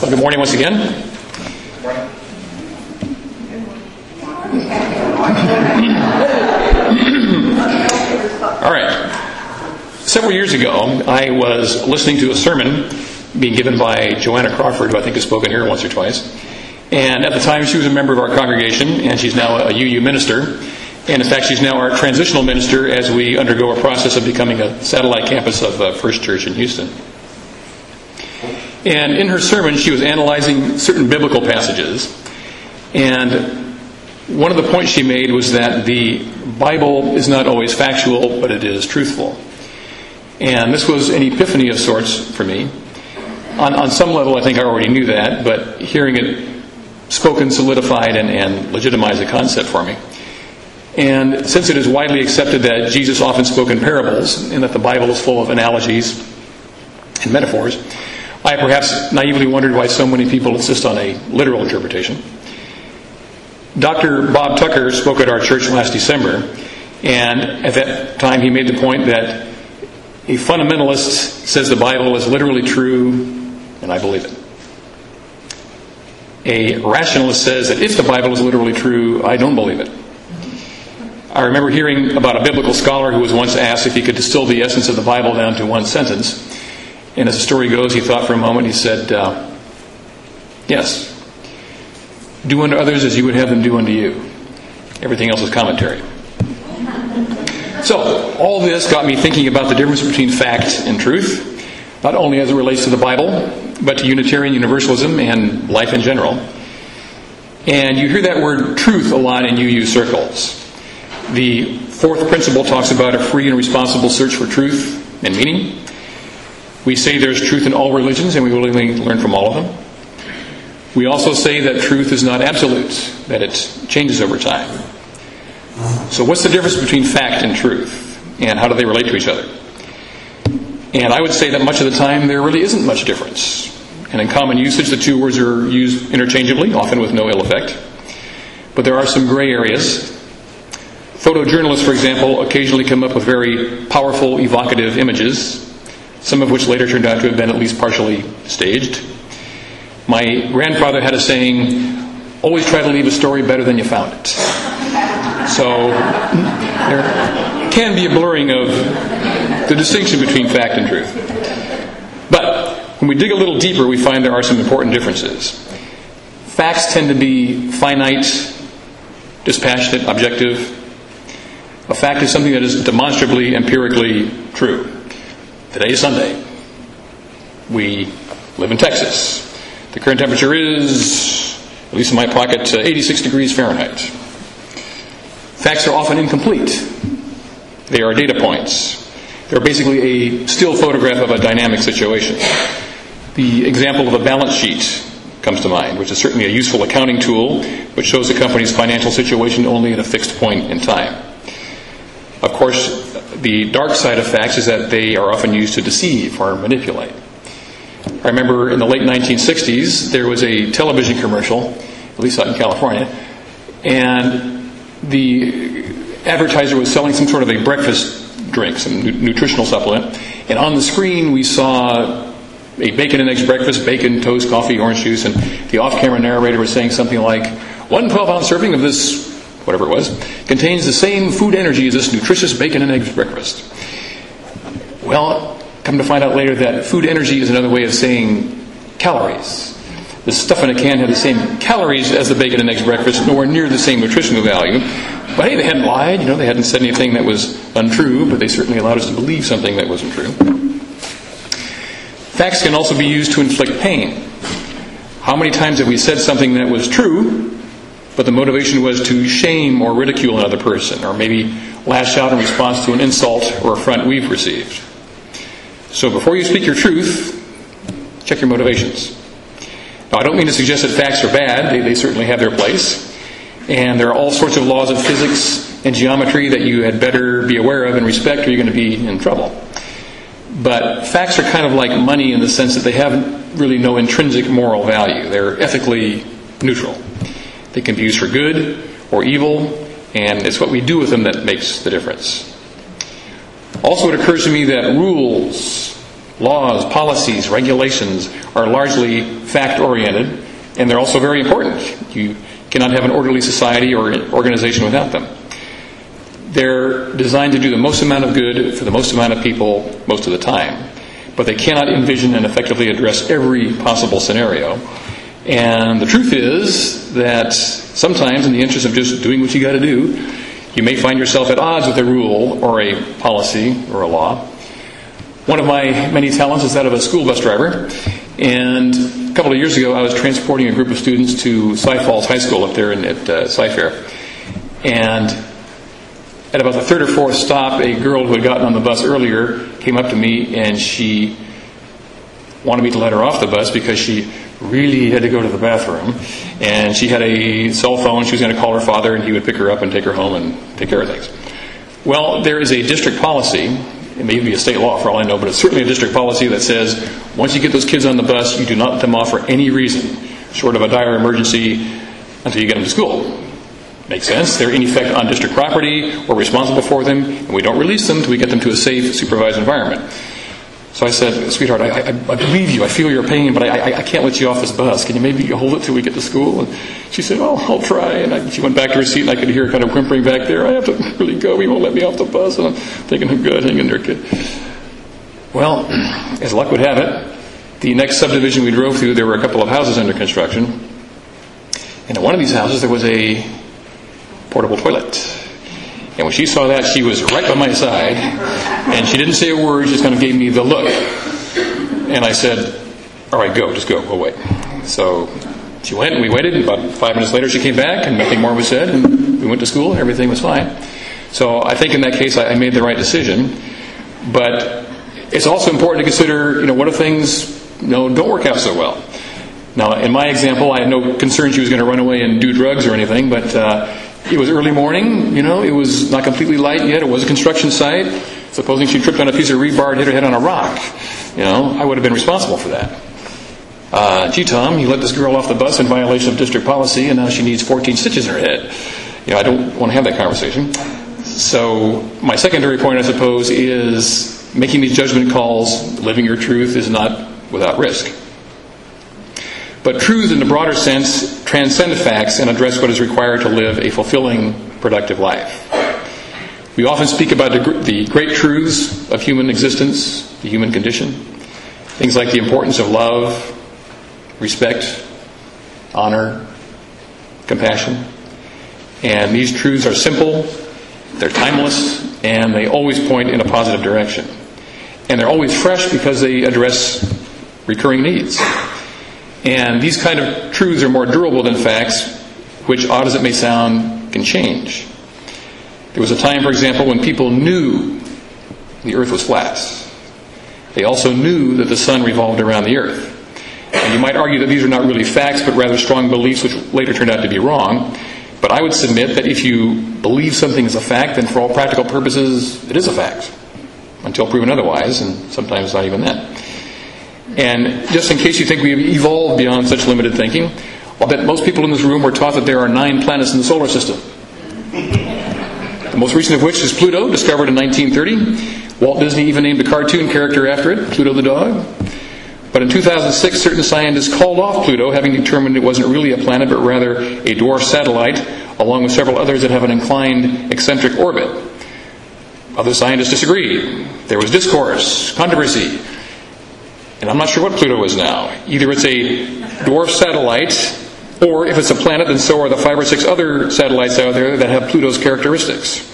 Well, good morning once again. All right. Several years ago, I was listening to a sermon being given by Joanna Crawford, who I think has spoken here once or twice. And at the time, she was a member of our congregation, and she's now a UU minister. And in fact, she's now our transitional minister as we undergo a process of becoming a satellite campus of First Church in Houston. And in her sermon, she was analyzing certain biblical passages. And one of the points she made was that the Bible is not always factual, but it is truthful. And this was an epiphany of sorts for me. On some level, I think I already knew that, but hearing it spoken solidified and legitimized the concept for me. And since it is widely accepted that Jesus often spoke in parables, and that the Bible is full of analogies and metaphors, I perhaps naively wondered why so many people insist on a literal interpretation. Dr. Bob Tucker spoke at our church last December, and at that time he made the point that a fundamentalist says the Bible is literally true, and I believe it. A rationalist says that if the Bible is literally true, I don't believe it. I remember hearing about a biblical scholar who was once asked if he could distill the essence of the Bible down to one sentence. And as the story goes, he thought for a moment, he said, yes. Do unto others as you would have them do unto you. Everything else is commentary. So, all this got me thinking about the difference between fact and truth, not only as it relates to the Bible, but to Unitarian Universalism and life in general. And you hear that word truth a lot in UU circles. The fourth principle talks about a free and responsible search for truth and meaning. We say there's truth in all religions, and we willingly learn from all of them. We also say that truth is not absolute, that it changes over time. So what's the difference between fact and truth, and how do they relate to each other? And I would say that much of the time there really isn't much difference. And in common usage, the two words are used interchangeably, often with no ill effect. But there are some gray areas. Photojournalists, for example, occasionally come up with very powerful, evocative images, some of which later turned out to have been at least partially staged. My grandfather had a saying, always try to leave a story better than you found it. So there can be a blurring of the distinction between fact and truth. But when we dig a little deeper, we find there are some important differences. Facts tend to be finite, dispassionate, objective. A fact is something that is demonstrably, empirically true. Today is Sunday. We live in Texas. The current temperature is, at least in my pocket, 86 degrees Fahrenheit. Facts are often incomplete. They are data points. They're basically a still photograph of a dynamic situation. The example of a balance sheet comes to mind, which is certainly a useful accounting tool, which shows the company's financial situation only at a fixed point in time. Of course, the dark side of facts is that they are often used to deceive or manipulate. I remember in the late 1960s, there was a television commercial, at least out in California, and the advertiser was selling some sort of a breakfast drink, some nutritional supplement, and on the screen we saw a bacon and eggs breakfast, bacon, toast, coffee, orange juice, and the off-camera narrator was saying something like, 1 12-ounce serving of this, whatever it was, contains the same food energy as this nutritious bacon and eggs breakfast. Well, come to find out later that food energy is another way of saying calories. The stuff in a can had the same calories as the bacon and eggs breakfast, nowhere near the same nutritional value. But hey, they hadn't lied, they hadn't said anything that was untrue, but they certainly allowed us to believe something that wasn't true. Facts can also be used to inflict pain. How many times have we said something that was true, but the motivation was to shame or ridicule another person, or maybe lash out in response to an insult or affront we've received? So before you speak your truth, check your motivations. Now, I don't mean to suggest that facts are bad. They certainly have their place. And there are all sorts of laws of physics and geometry that you had better be aware of and respect, or you're going to be in trouble. But facts are kind of like money in the sense that they have really no intrinsic moral value. They're ethically neutral. They can be used for good or evil, and it's what we do with them that makes the difference. Also, it occurs to me that rules Laws, policies, regulations are largely fact-oriented, and they're also very important. You cannot have an orderly society or organization without them. They're designed to do the most amount of good for the most amount of people most of the time. But they cannot envision and effectively address every possible scenario. And the truth is that sometimes, in the interest of just doing what you got to do, you may find yourself at odds with a rule or a policy or a law. One of my many talents is that of a school bus driver. And a couple of years ago, I was transporting a group of students to Cy Falls High School up there at Cy-Fair. And at about the third or fourth stop, a girl who had gotten on the bus earlier came up to me, and she wanted me to let her off the bus because she really had to go to the bathroom. And she had a cell phone. She was going to call her father, and he would pick her up and take her home and take care of things. Well, there is a district policy. It may be a state law for all I know, but it's certainly a district policy that says once you get those kids on the bus, you do not let them off for any reason, short of a dire emergency, until you get them to school. Makes sense. They're in effect on district property. We're responsible for them, and we don't release them until we get them to a safe, supervised environment. So I said, sweetheart, I believe you. I feel your pain, but I can't let you off this bus. Can you maybe hold it till we get to school? And she said, oh, I'll try. And she went back to her seat, and I could hear her kind of whimpering back there. I have to really go. He won't let me off the bus. And I'm thinking, oh, good, hang in there, kid. Well, as luck would have it, the next subdivision we drove through, there were a couple of houses under construction. And in one of these houses, there was a portable toilet. And when she saw that, she was right by my side, and she didn't say a word, she just kind of gave me the look. And I said, all right, go, just go away. So she went, and we waited, and about 5 minutes later she came back, and nothing more was said, and we went to school, and everything was fine. So I think in that case I made the right decision. But it's also important to consider, what if things don't work out so well. Now, in my example, I had no concern she was going to run away and do drugs or anything, but it was early morning, it was not completely light yet, it was a construction site. Supposing she tripped on a piece of rebar and hit her head on a rock, I would have been responsible for that. Gee, Tom, you let this girl off the bus in violation of district policy, and now she needs 14 stitches in her head. I don't want to have that conversation. So my secondary point, I suppose, is making these judgment calls, living your truth, is not without risk. But truth in the broader sense transcend facts and address what is required to live a fulfilling, productive life. We often speak about the great truths of human existence, the human condition. Things like the importance of love, respect, honor, compassion. And these truths are simple, they're timeless, and they always point in a positive direction. And they're always fresh because they address recurring needs. And these kind of truths are more durable than facts, which, odd as it may sound, can change. There was a time, for example, when people knew the earth was flat. They also knew that the sun revolved around the earth. And you might argue that these are not really facts, but rather strong beliefs which later turned out to be wrong. But I would submit that if you believe something is a fact, then for all practical purposes, it is a fact. Until proven otherwise, and sometimes not even that. And just in case you think we've evolved beyond such limited thinking, I'll bet most people in this room were taught that there are 9 planets in the solar system. The most recent of which is Pluto, discovered in 1930. Walt Disney even named a cartoon character after it, Pluto the dog. But in 2006, certain scientists called off Pluto, having determined it wasn't really a planet, but rather a dwarf satellite, along with several others that have an inclined eccentric orbit. Other scientists disagreed. There was discourse, controversy. And I'm not sure what Pluto is now. Either it's a dwarf satellite, or if it's a planet, then so are the 5 or 6 other satellites out there that have Pluto's characteristics.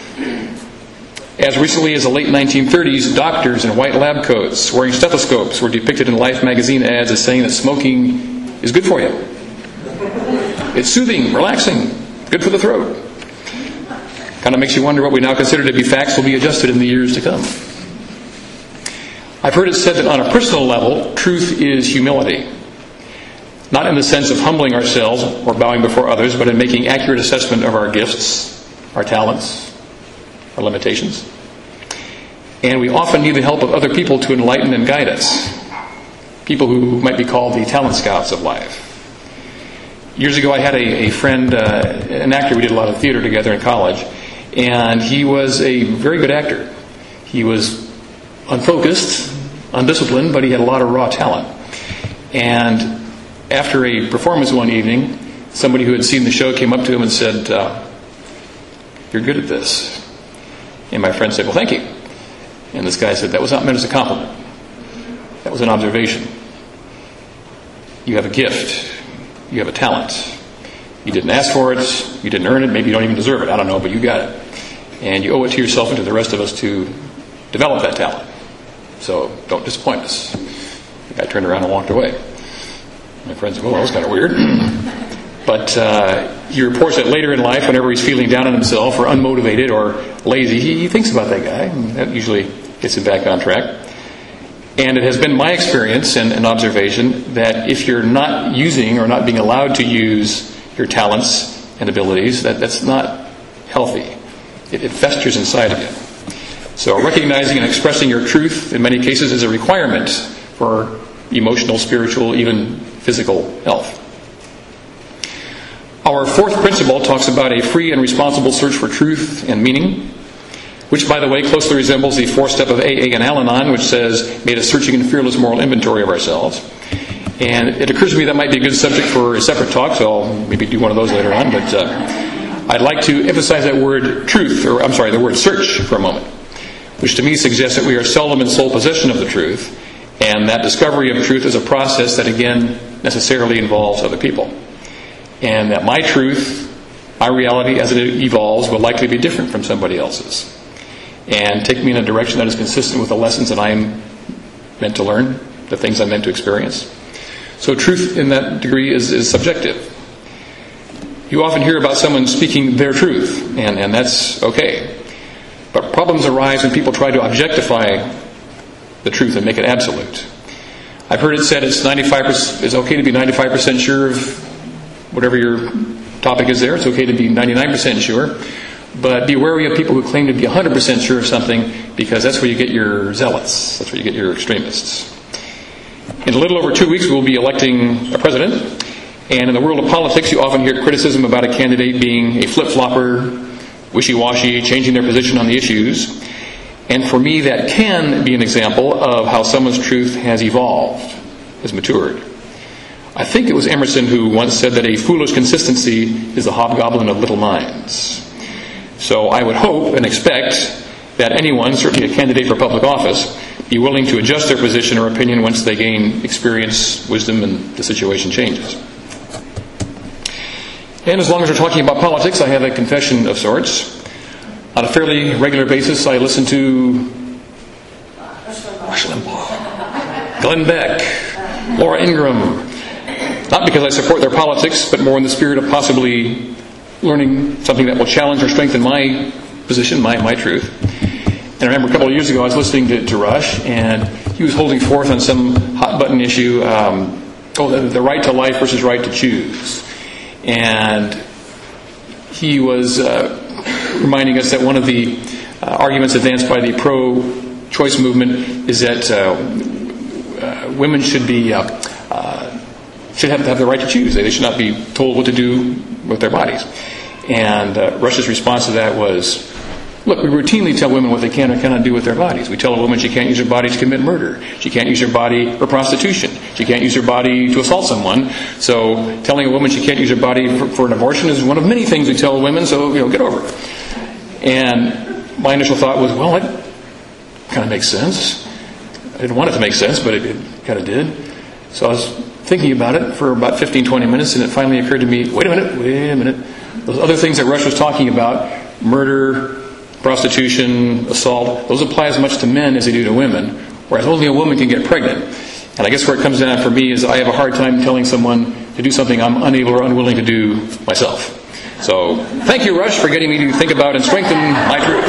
As recently as the late 1930s, doctors in white lab coats wearing stethoscopes were depicted in Life magazine ads as saying that smoking is good for you. It's soothing, relaxing, good for the throat. Kind of makes you wonder what we now consider to be facts will be adjusted in the years to come. I've heard it said that on a personal level, truth is humility. Not in the sense of humbling ourselves or bowing before others, but in making accurate assessment of our gifts, our talents, our limitations. And we often need the help of other people to enlighten and guide us. People who might be called the talent scouts of life. Years ago I had a friend, an actor, we did a lot of theater together in college, and he was a very good actor. He was unfocused, undisciplined, but he had a lot of raw talent. And after a performance one evening, somebody who had seen the show came up to him and said, "You're good at this." And my friend said, "Well, thank you." And this guy said, "That was not meant as a compliment. That was an observation. You have a gift. You have a talent. You didn't ask for it. You didn't earn it. Maybe you don't even deserve it. I don't know, but you got it. And you owe it to yourself and to the rest of us to develop that talent. So don't disappoint us." The guy turned around and walked away. My friend said, "Well, that was kind of weird." But he reports that later in life, whenever he's feeling down on himself or unmotivated or lazy, he thinks about that guy. And that usually gets him back on track. And it has been my experience and observation that if you're not using or not being allowed to use your talents and abilities, that's not healthy. It festers inside of you. So recognizing and expressing your truth in many cases is a requirement for emotional, spiritual, even physical health. Our fourth principle talks about a free and responsible search for truth and meaning, which, by the way, closely resembles the fourth step of AA and Al-Anon, which says, "Made a searching and fearless moral inventory of ourselves." And it occurs to me that might be a good subject for a separate talk, so I'll maybe do one of those later on. But I'd like to emphasize that word truth, the word search for a moment, which to me suggests that we are seldom in sole possession of the truth, and that discovery of truth is a process that, again, necessarily involves other people. And that my truth, my reality as it evolves, will likely be different from somebody else's, and take me in a direction that is consistent with the lessons that I am meant to learn, the things I'm meant to experience. So truth in that degree is subjective. You often hear about someone speaking their truth, and that's okay. But problems arise when people try to objectify the truth and make it absolute. I've heard it said it's okay to be 95% sure of whatever your topic is there. It's okay to be 99% sure. But be wary of people who claim to be 100% sure of something, because that's where you get your zealots. That's where you get your extremists. In a little over 2 weeks, we'll be electing a president. And in the world of politics, you often hear criticism about a candidate being a flip-flopper, wishy-washy, changing their position on the issues. And for me, that can be an example of how someone's truth has evolved, has matured. I think it was Emerson who once said that a foolish consistency is the hobgoblin of little minds. So I would hope and expect that anyone, certainly a candidate for public office, be willing to adjust their position or opinion once they gain experience, wisdom, and the situation changes. And as long as we're talking about politics, I have a confession of sorts. On a fairly regular basis, I listen to Rush Limbaugh, Glenn Beck, Laura Ingraham. Not because I support their politics, but more in the spirit of possibly learning something that will challenge or strengthen my position, my truth. And I remember a couple of years ago, I was listening to Rush, and he was holding forth on some hot-button issue, the right to life versus right to choose. And he was reminding us that one of the arguments advanced by the pro-choice movement is that women should have the right to choose. They should not be told what to do with their bodies. And Rush's response to that was, look, we routinely tell women what they can or cannot do with their bodies. We tell a woman she can't use her body to commit murder. She can't use her body for prostitution. She can't use her body to assault someone. So telling a woman she can't use her body for an abortion is one of many things we tell women, so get over it. And my initial thought was, well, that kind of makes sense. I didn't want it to make sense, but it kind of did. So I was thinking about it for about 15, 20 minutes, and it finally occurred to me, wait a minute. Those other things that Rush was talking about, murder, prostitution, assault, those apply as much to men as they do to women, whereas only a woman can get pregnant. And I guess where it comes down for me is I have a hard time telling someone to do something I'm unable or unwilling to do myself. So thank you, Rush, for getting me to think about and strengthen my truth.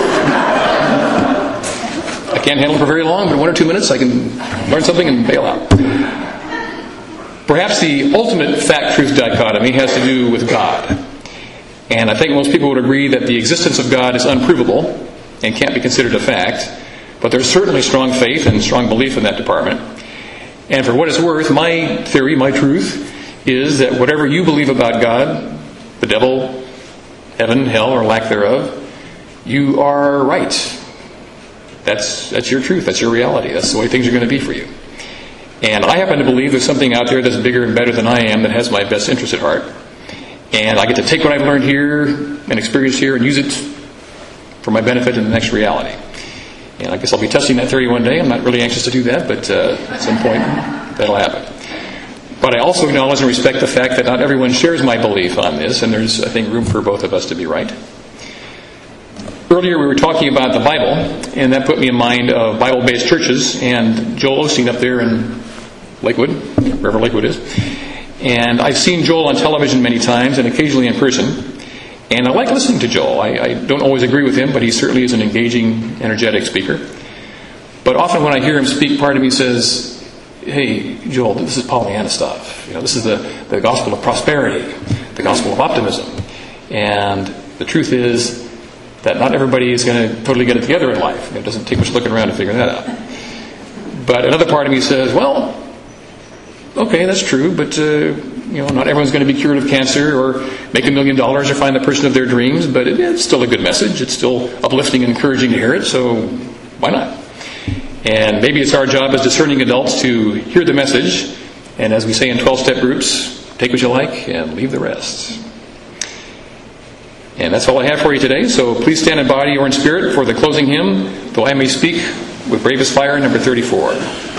I can't handle it for very long, but in 1 or 2 minutes I can learn something and bail out. Perhaps the ultimate fact-truth dichotomy has to do with God. And I think most people would agree that the existence of God is unprovable and can't be considered a fact, but there's certainly strong faith and strong belief in that department. And for what it's worth, my theory, my truth, is that whatever you believe about God, the devil, heaven, hell, or lack thereof, you are right. That's your truth. That's your reality. That's the way things are going to be for you. And I happen to believe there's something out there that's bigger and better than I am that has my best interest at heart. And I get to take what I've learned here and experienced here and use it for my benefit in the next reality. And I guess I'll be testing that theory one day. I'm not really anxious to do that, but at some point that'll happen. But I also acknowledge and respect the fact that not everyone shares my belief on this, and there's, I think, room for both of us to be right. Earlier we were talking about the Bible, and that put me in mind of Bible-based churches, and Joel Osteen up there in Lakewood, wherever Lakewood is. And I've seen Joel on television many times and occasionally in person. And I like listening to Joel. I don't always agree with him, but he certainly is an engaging, energetic speaker. But often when I hear him speak, part of me says, hey, Joel, this is Pollyanna stuff. This is the gospel of prosperity, the gospel of optimism. And the truth is that not everybody is going to totally get it together in life. It doesn't take much looking around to figure that out. But another part of me says, well, okay, that's true, but not everyone's going to be cured of cancer or make $1 million or find the person of their dreams, but it's still a good message. It's still uplifting and encouraging to hear it, so why not? And maybe it's our job as discerning adults to hear the message, and as we say in 12-step groups, take what you like and leave the rest. And that's all I have for you today, so please stand in body or in spirit for the closing hymn, Though I May Speak with Bravest Fire, number 34.